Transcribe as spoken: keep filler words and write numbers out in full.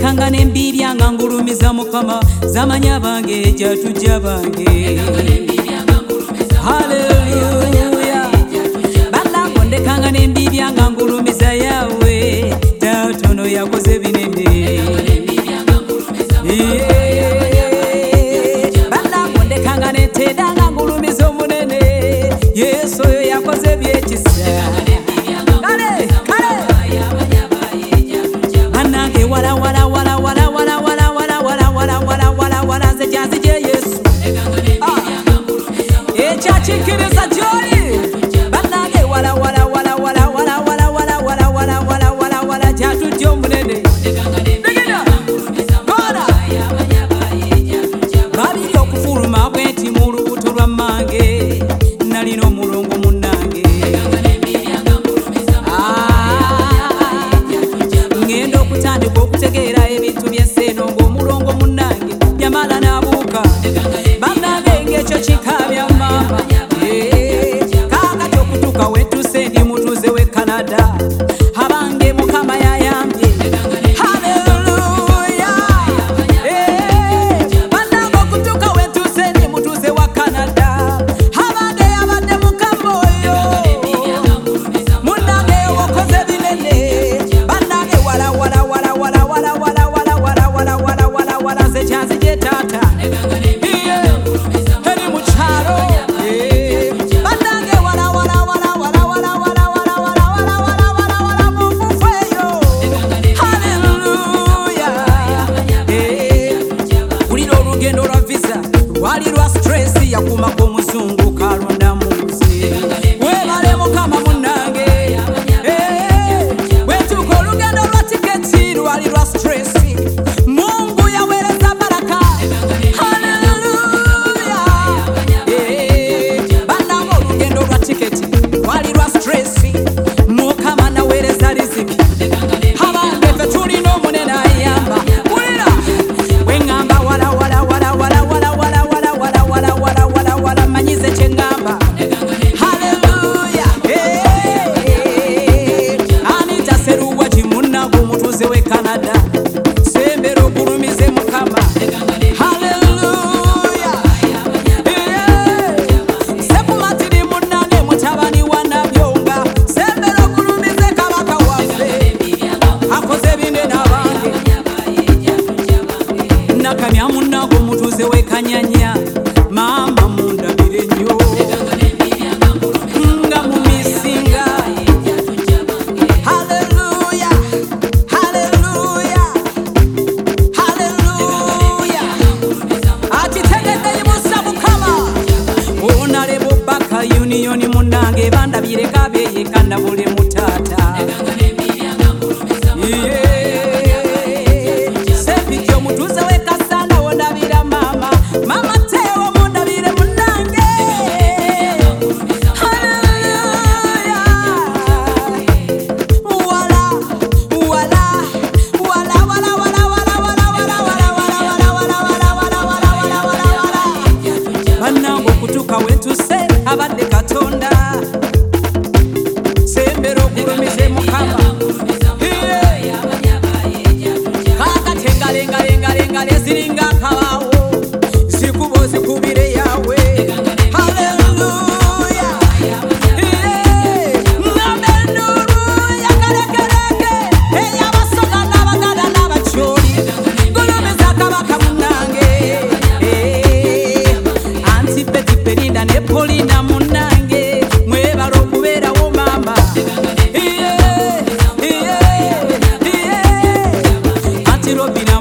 ndekanga nembirya nga ngulumiza Mukama zamanya bange jatujja bange haleluya banango ndekanga nembirya nga ngulumiza yawe tatono yakoze binene banango ndekanga neteda nga ngulumiza omunene Yesu oyo yakoze byekisa kale kale banange wala wala wala wala wala wala wala wala wala wala wala wala zejazi je Yesu ekyakikiriza gyoli banange wala wala wala wala wala wala wala wala wala wala wala wala jatujja omunene babiri okufuluma bwenti mu lubuto lwa mmange nalina omulongo munnange ngenda okutandika okutegeera ebintu by'enseeno ng'omulongo munnange yamala n'abuuka bannange ng'ekyo kikabya mama kaakati okutuuka wetuuse ndi mutuuze w'e Canada abange Mukama yayambye haleluya bannange okutuuka wetuuse ndi mutuuze wa Canada abange yabadde Mukama oyo munnange wakoze binene bannange wala wala wala wala wala wala wala wala wala wala wala wala zekyanzi gye taata eri mu kyalo bannange wala wala wala wala wala wala wala wala wala wala wala wala mu nfufu eyo haleluya wulira olugendo lwa visa lwali lwa stress yakumako omuzungu kalonda muzi webale Mukama munnange wetuuka olugendo lwa tiketi lwali lwa stress Mungu yaweereza baraka haleluya bannange olugendo lwa tiketi lwali lwa stress Mukama naweereza riziki abange ffe tulina omunene ayamba wulira weŋŋamba wala wala wala wala wala wala wala wala wala wala wala wala manyize kye ŋŋamba haleluya Anita Seruwagi munnange omutuuze w'e Canada sembera ogulumize Mukama haleluya Sekumatiri munnange mutabani wa Nabyonga sembera ogulumize Kabaka waffe akoze binene abange Nakamya munnange omutuuze w'e Kanyanya maama mundabire nnyo nga mumisinga haleluya haleluya haleluya ati tegedde yimusa Mukama onalebo baka union munnange bandabire kabeye kandabule mutata sepiki omutuuze w'e Kasanda wondabira mama mama Teo mundabire munnange haleluya wala wala wala wala wala wala wala wala wala wala wala wala wala wala wala wala wala bannange okutuuka wetuuse abadde Katonda sembera ogulumize Mukama kaakati engalengalengalenga ziringa akabaawo zikubo zikubire yawe haleluya ŋŋambe ennuuru yakalekereke ey'abasoga n'abaganda n'abakyoli gulumiza Kabaka munnange Antipeti Perinda ne Polina munnange mwebala okubeerawo mama Anti Robina